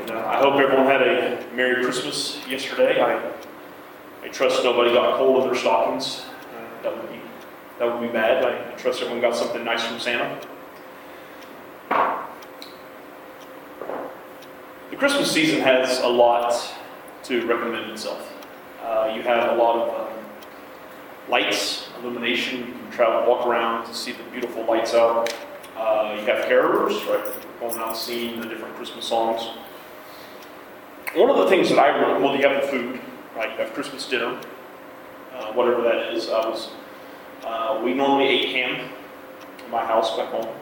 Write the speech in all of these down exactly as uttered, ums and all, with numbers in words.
And uh, I hope everyone had a Merry Christmas yesterday. I, I trust nobody got cold in their stockings. Uh, that would be that would be bad. I, I trust everyone got something nice from Santa. The Christmas season has a lot to recommend itself. Uh, you have a lot of um, lights, illumination. You can travel, walk around to see the beautiful lights out. Uh, you have carolers, right? Going out singing the different Christmas songs. One of the things that I really, well, you have the food, right? You have Christmas dinner, uh, whatever that is. I was, uh, we normally ate ham in my house back home.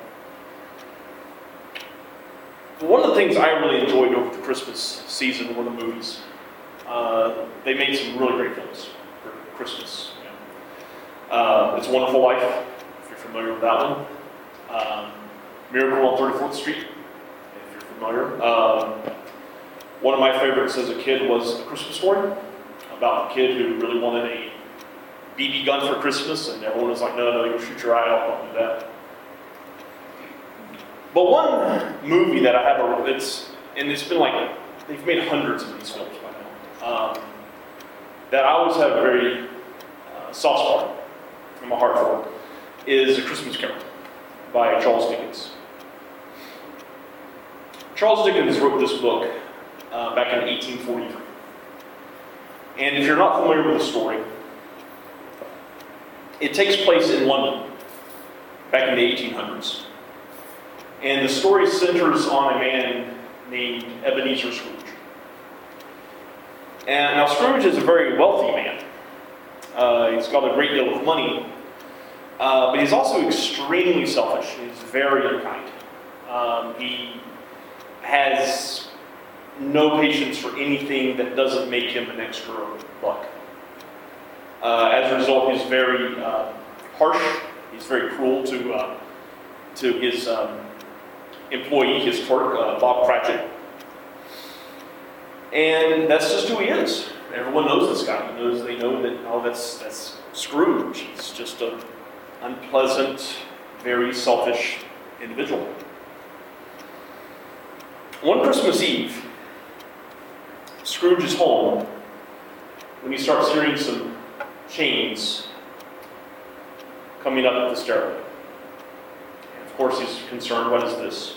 But one of the things I really enjoyed over the Christmas season were the movies. Uh, they made some really great films for Christmas. You know. uh, It's a Wonderful Life, if you're familiar with that one. Um, Miracle on thirty-fourth Street, if you're familiar. Um, one of my favorites as a kid was A Christmas Story, about a kid who really wanted a B B gun for Christmas, and everyone was like, no, no, you'll shoot your eye out, don't do that. But one movie that I have, a, it's, and it's been like, they've made hundreds of these films by now, um, that I always have a very uh, soft spot in my heart for, is A Christmas Carol by Charles Dickens. Charles Dickens wrote this book uh, back in eighteen forty-three. And if you're not familiar with the story, it takes place in London back in the eighteen hundreds. And the story centers on a man named Ebenezer Scrooge. And now Scrooge is a very wealthy man. Uh, he's got a great deal of money. Uh, but he's also extremely selfish. He's very unkind. Um, he has no patience for anything that doesn't make him an extra buck. Uh, as a result, he's very uh, harsh. He's very cruel to uh, to his um, employee, his clerk, uh, Bob Cratchit. And that's just who he is. Everyone knows this guy. He knows, they know that, oh, that's that's Scrooge. He's just a unpleasant, very selfish individual. One Christmas Eve, Scrooge is home when he starts hearing some chains coming up the stairway. And of course, he's concerned, what is this?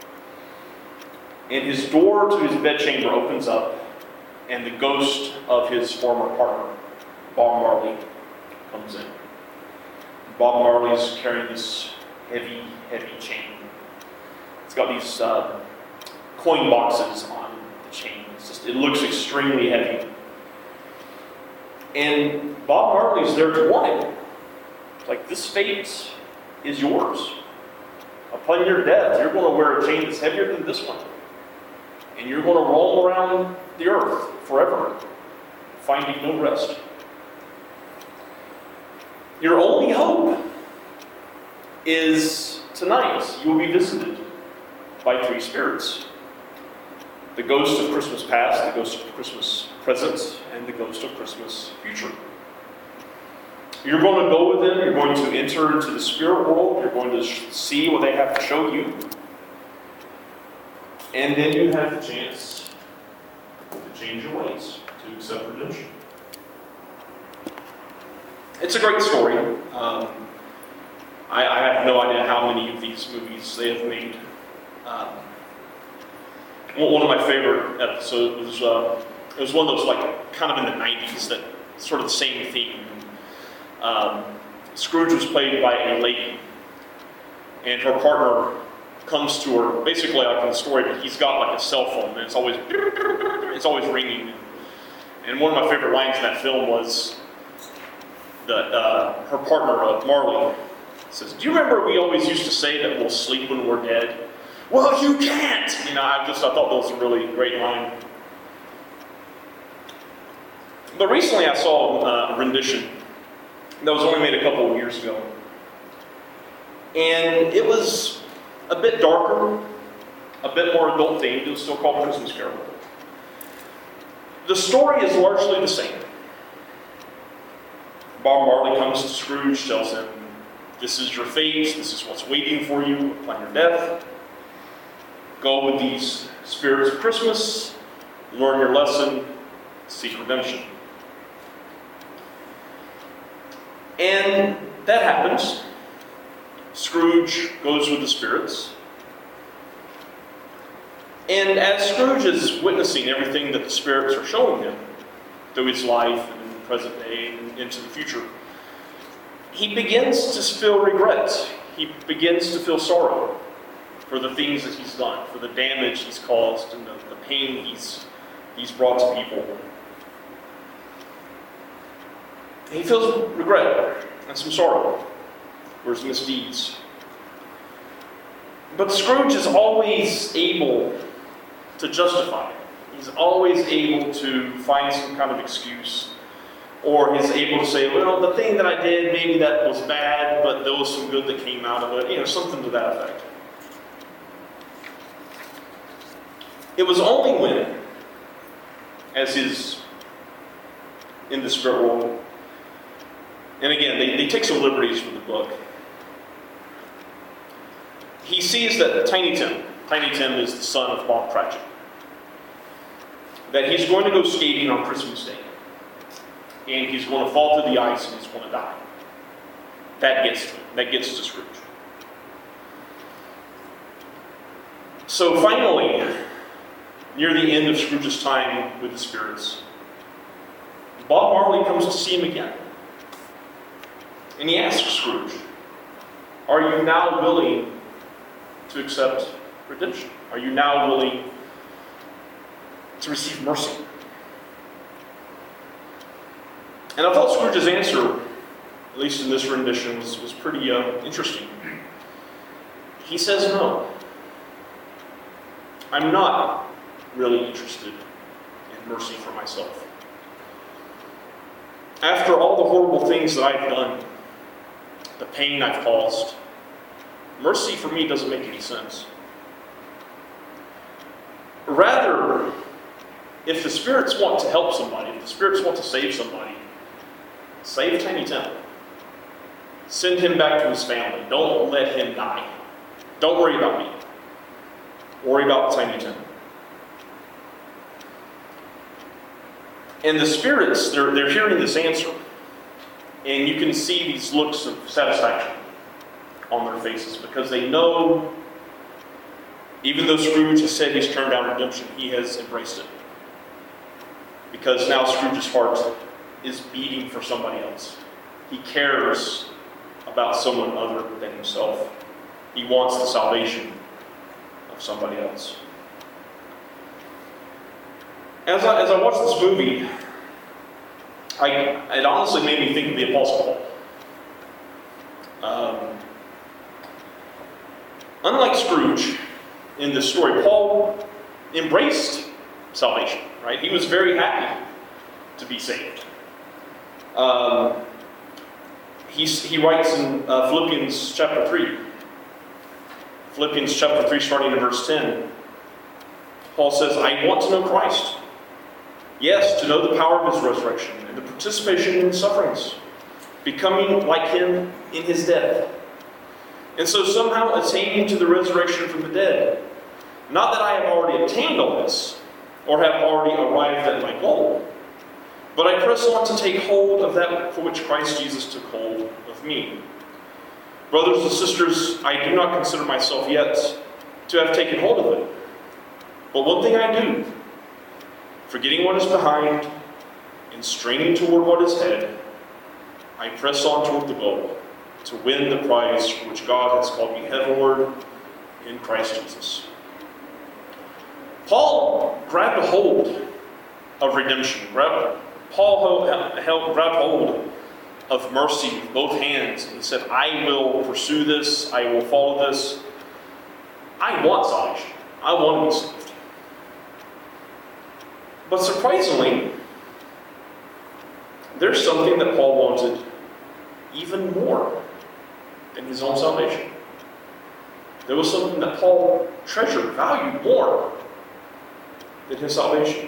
And his door to his bedchamber opens up, and the ghost of his former partner, Bob Marley, comes in. Bob Marley's carrying this heavy, heavy chain. It's got these uh, coin boxes on the chain. It's just, it looks extremely heavy. And Bob Marley's there to warn him. It's like, this fate is yours. Upon your death, you're going to wear a chain that's heavier than this one. And you're going to roll around the earth forever, finding no rest. Your only hope is tonight you will be visited by three spirits. The ghost of Christmas past, the ghost of Christmas present, and the ghost of Christmas future. You're going to go with them, you're going to enter into the spirit world, you're going to see what they have to show you. And then you have the chance to change your ways, to accept redemption. It's a great story. Um, I, I have no idea how many of these movies they have made. Um, one of my favorite episodes was uh, it was one of those like kind of in the nineties that sort of the same theme. Um, Scrooge was played by a lady, and her partner comes to her basically like in the story, but he's got like a cell phone and it's always it's always ringing. And one of my favorite lines in that film was that uh, her partner, uh, Marley, says, do you remember we always used to say that we'll sleep when we're dead? Well, you can't! You know, I just, I thought that was a really great line. But recently I saw uh, a rendition that was only made a couple of years ago. And it was a bit darker, a bit more adult themed. It was still called Christmas Carol. The story is largely the same. Bob Marley comes to Scrooge, tells him, this is your fate, this is what's waiting for you upon your death. Go with these spirits of Christmas, learn your lesson, seek redemption. And that happens. Scrooge goes with the spirits. And as Scrooge is witnessing everything that the spirits are showing him through his life and in the present day and into the future, he begins to feel regret. He begins to feel sorrow for the things that he's done, for the damage he's caused and the, the pain he's, he's brought to people. He feels regret and some sorrow for his misdeeds. But Scrooge is always able to justify it. He's always able to find some kind of excuse, or he's able to say, well, the thing that I did, maybe that was bad, but there was some good that came out of it, you know, something to that effect. It was only when, as is in the spirit world, and again, they, they take some liberties with the book, he sees that Tiny Tim, Tiny Tim is the son of Bob Cratchit, that he's going to go skating on Christmas Day, and he's going to fall through the ice and he's going to die. That gets to him. That gets to Scrooge. So finally, near the end of Scrooge's time with the spirits, Bob Marley comes to see him again. And he asks Scrooge, are you now willing to accept redemption? Are you now willing to receive mercy? And I thought Scrooge's answer, at least in this rendition, was, was pretty uh, interesting. He says, no. I'm not really interested in mercy for myself. After all the horrible things that I've done, the pain I've caused, mercy for me doesn't make any sense. Rather, if the spirits want to help somebody, if the spirits want to save somebody, save Tiny Tim. Send him back to his family. Don't let him die. Don't worry about me. Worry about Tiny Tim. And the spirits, they're, they're hearing this answer. And you can see these looks of satisfaction on their faces because they know, even though Scrooge has said he's turned down redemption, he has embraced it. Because now Scrooge's heart is beating for somebody else. He cares about someone other than himself. He wants the salvation of somebody else. As I, as I watched this movie, I, it honestly made me think of the Apostle Paul. Um, unlike Scrooge, in this story, Paul embraced salvation, right? He was very happy to be saved. Um, he's, he writes in uh, Philippians chapter three. Philippians chapter three, starting in verse ten. Paul says, I want to know Christ. Yes, to know the power of his resurrection and the participation in his sufferings, becoming like him in his death. And so somehow attaining to the resurrection from the dead. Not that I have already obtained all this, or have already arrived at my goal, but I press on to take hold of that for which Christ Jesus took hold of me. Brothers and sisters, I do not consider myself yet to have taken hold of it. But one thing I do, forgetting what is behind and straining toward what is ahead, I press on toward the goal, to win the prize for which God has called me heavenward in Christ Jesus. Paul grabbed a hold of redemption. Grabbed, Paul held, grabbed hold of mercy with both hands. And he said, I will pursue this. I will follow this. I want salvation. I want to be saved. But surprisingly, there's something that Paul wanted even more than his own salvation. There was something that Paul treasured, valued more than his salvation.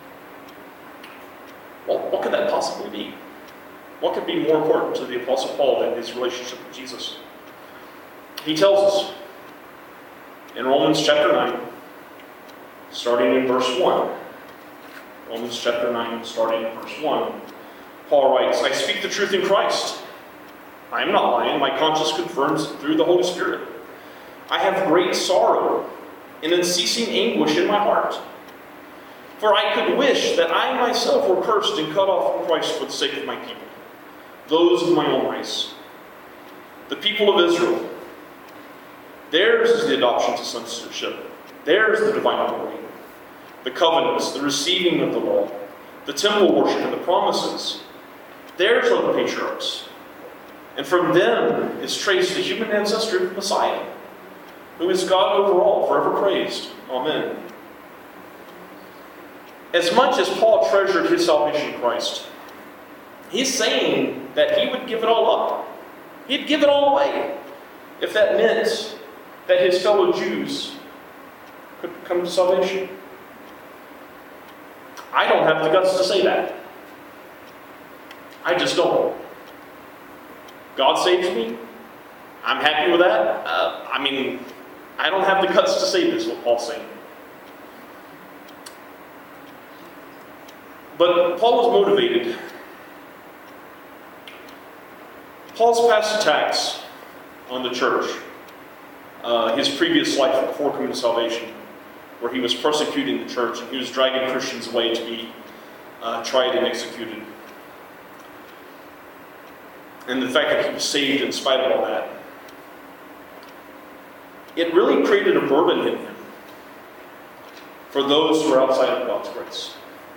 Well, what could that possibly be? What could be more important to the Apostle Paul than his relationship with Jesus? He tells us in Romans chapter nine, starting in verse one. Romans chapter nine, starting in verse one. Paul writes, I speak the truth in Christ. I am not lying. My conscience confirms it through the Holy Spirit. I have great sorrow and unceasing anguish in my heart. For I could wish that I myself were cursed and cut off from Christ for the sake of my people, those of my own race, the people of Israel. Theirs is the adoption to sonship. Theirs the divine authority, the covenants, the receiving of the law, the temple worship, and the promises. Theirs are the patriarchs. And from them is traced the human ancestry of the Messiah, who is God over all, forever praised. Amen. As much as Paul treasured his salvation in Christ, he's saying that he would give it all up. He'd give it all away if that meant that his fellow Jews could come to salvation. I don't have the guts to say that. I just don't. God saves me. I'm happy with that. Uh, I mean, I don't have the guts to say this, what Paul's saying. But Paul was motivated. Paul's past attacks on the church, uh, his previous life before coming to salvation, where he was persecuting the church and he was dragging Christians away to be uh, tried and executed. And the fact that he was saved in spite of all that, it really created a burden in him for those who are outside of God's grace.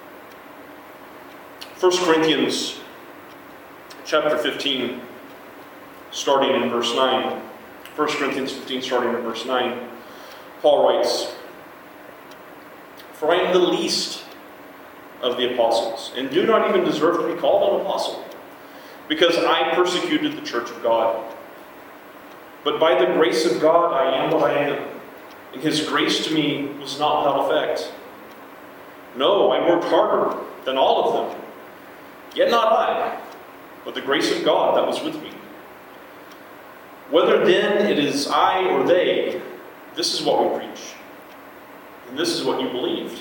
First Corinthians chapter fifteen, starting in verse nine. First Corinthians fifteen, starting in verse nine. Paul writes, For I am the least of the apostles, and do not even deserve to be called an apostle, because I persecuted the church of God. But by the grace of God I am what I am, and his grace to me was not without effect. No, I worked harder than all of them. Yet not I, but the grace of God that was with me. Whether then it is I or they, this is what we preach, and this is what you believed.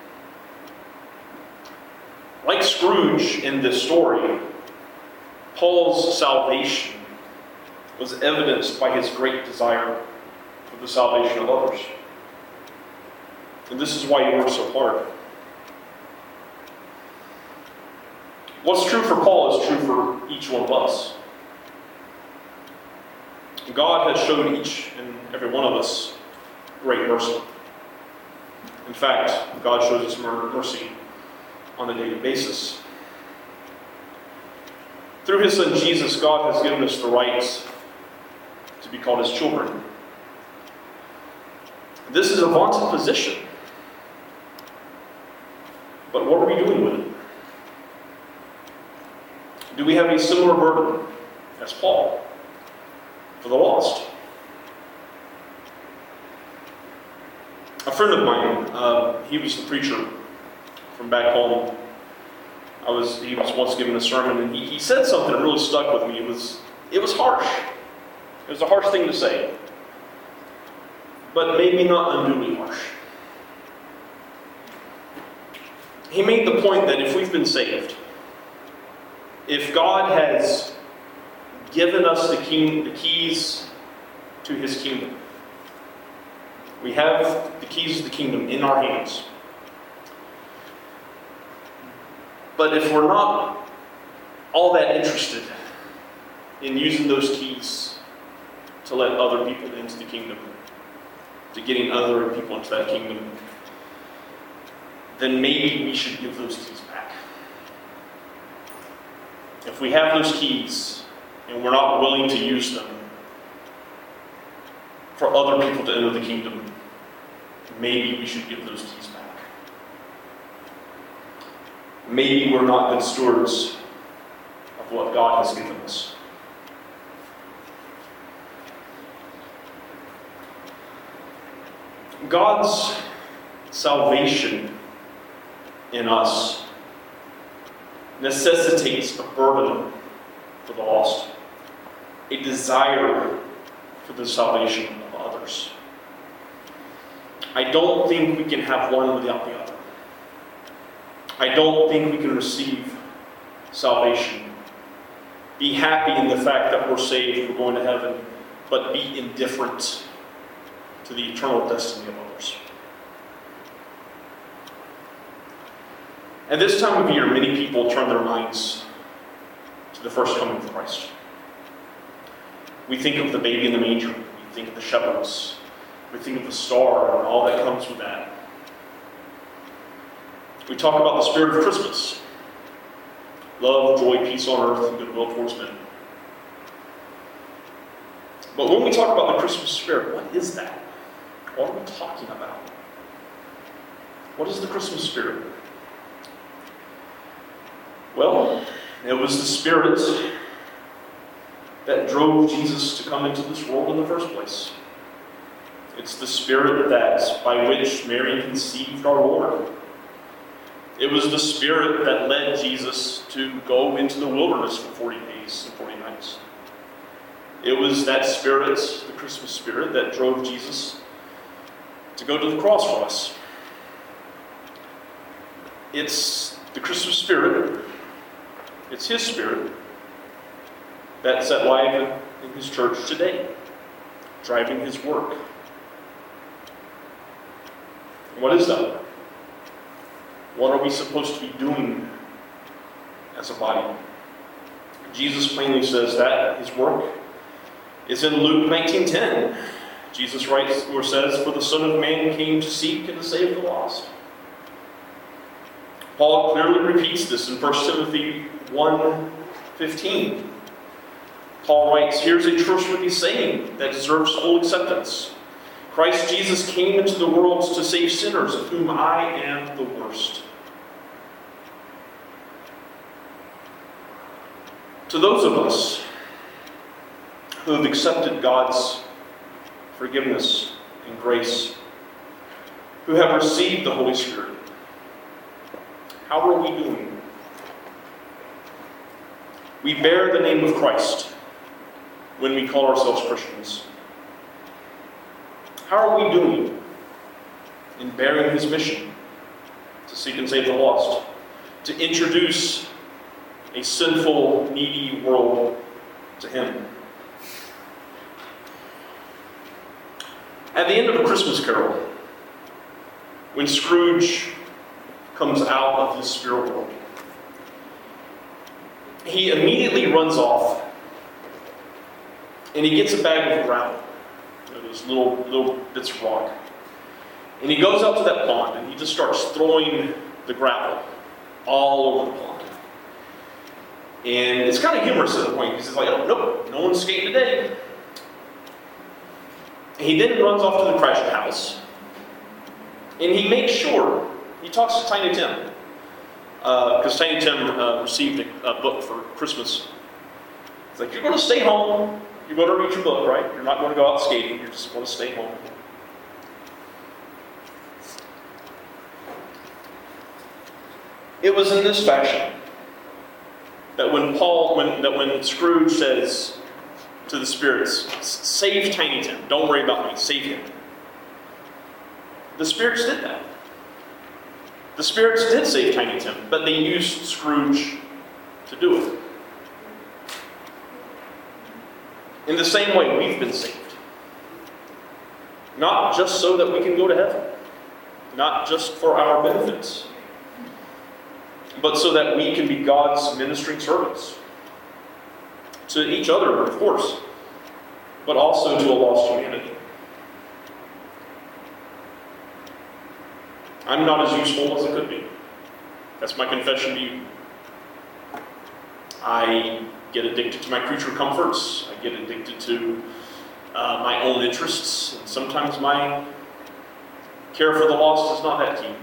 Like Scrooge in this story, Paul's salvation was evidenced by his great desire for the salvation of others. And this is why he worked so hard. What's true for Paul is true for each one of us. God has shown each and every one of us great mercy. In fact, God shows us mercy on a daily basis. Through his Son Jesus, God has given us the right to be called his children. This is a vaunted position. But what are we doing with it? Do we have a similar burden as Paul for the lost? A friend of mine, uh, he was the preacher from back home. I was he was once given a sermon, and he, he said something that really stuck with me. It was it was harsh. It was a harsh thing to say, but maybe not unduly harsh. He made the point that if we've been saved, if God has given us the, king, the keys to his kingdom, we have the keys of the kingdom in our hands. But if we're not all that interested in using those keys to let other people into the kingdom, to getting other people into that kingdom, then maybe we should give those keys back. If we have those keys and we're not willing to use them for other people to enter the kingdom, maybe we should give those keys back. Maybe we're not good stewards of what God has given us. God's salvation in us necessitates a burden for the lost, a desire for the salvation of others. I don't think we can have one without the other. I don't think we can receive salvation, be happy in the fact that we're saved, we're going to heaven, but be indifferent to the eternal destiny of others. At this time of year, many people turn their minds to the first coming of Christ. We think of the baby in the manger. We think of the shepherds. We think of the star and all that comes with that. We talk about the spirit of Christmas. Love, joy, peace on earth, and goodwill towards men. But when we talk about the Christmas spirit, what is that? What are we talking about? What is the Christmas spirit? Well, it was the spirit that drove Jesus to come into this world in the first place. It's the spirit that by which Mary conceived our Lord. It was the spirit that led Jesus to go into the wilderness for forty days and forty nights. It was that spirit, the Christmas spirit, that drove Jesus to go to the cross for us. It's the Christmas spirit, it's His spirit, that's at life in His church today, driving His work. What is that? What are we supposed to be doing as a body? Jesus plainly says that His work is in Luke nineteen ten. Jesus writes or says, "For the Son of Man came to seek and to save the lost." Paul clearly repeats this in First Timothy one fifteen. Paul writes, "Here's a trustworthy saying that deserves full acceptance. Christ Jesus came into the world to save sinners, of whom I am the worst." To those of us who have accepted God's forgiveness and grace, who have received the Holy Spirit, how are we doing? We bear the name of Christ when we call ourselves Christians. How are we doing in bearing His mission to seek and save the lost, to introduce a sinful, needy world to Him? At the end of A Christmas Carol, when Scrooge comes out of his spirit world, he immediately runs off and he gets a bag of gravel, you know, those little, little bits of rock, and he goes out to that pond and he just starts throwing the gravel all over the pond. And it's kind of humorous at the point because he's like, "Oh, nope, no one's skating today." He then runs off to the Cratchit house, and he makes sure, he talks to Tiny Tim, because uh, Tiny Tim uh, received a, a book for Christmas. He's like, "You're going to stay home, you're going to read your book, right? You're not going to go out skating, you're just going to stay home." It was in this fashion that when Paul, when that when Scrooge says to the spirits, "Save Tiny Tim, don't worry about me, save him," the spirits did that. The spirits did save Tiny Tim, but they used Scrooge to do it. In the same way, we've been saved. Not just so that we can go to heaven, not just for our benefits, but so that we can be God's ministering servants. To each other, of course, but also to a lost humanity. I'm not as useful as I could be. That's my confession to you. I get addicted to my creature comforts. I get addicted to uh, my own interests. And sometimes my care for the lost is not that keen.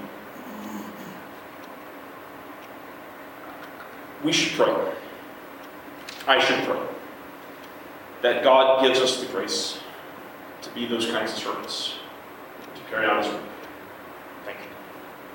We should pray. I should pray that God gives us the grace to be those kinds of servants, to carry out His work. Thank you.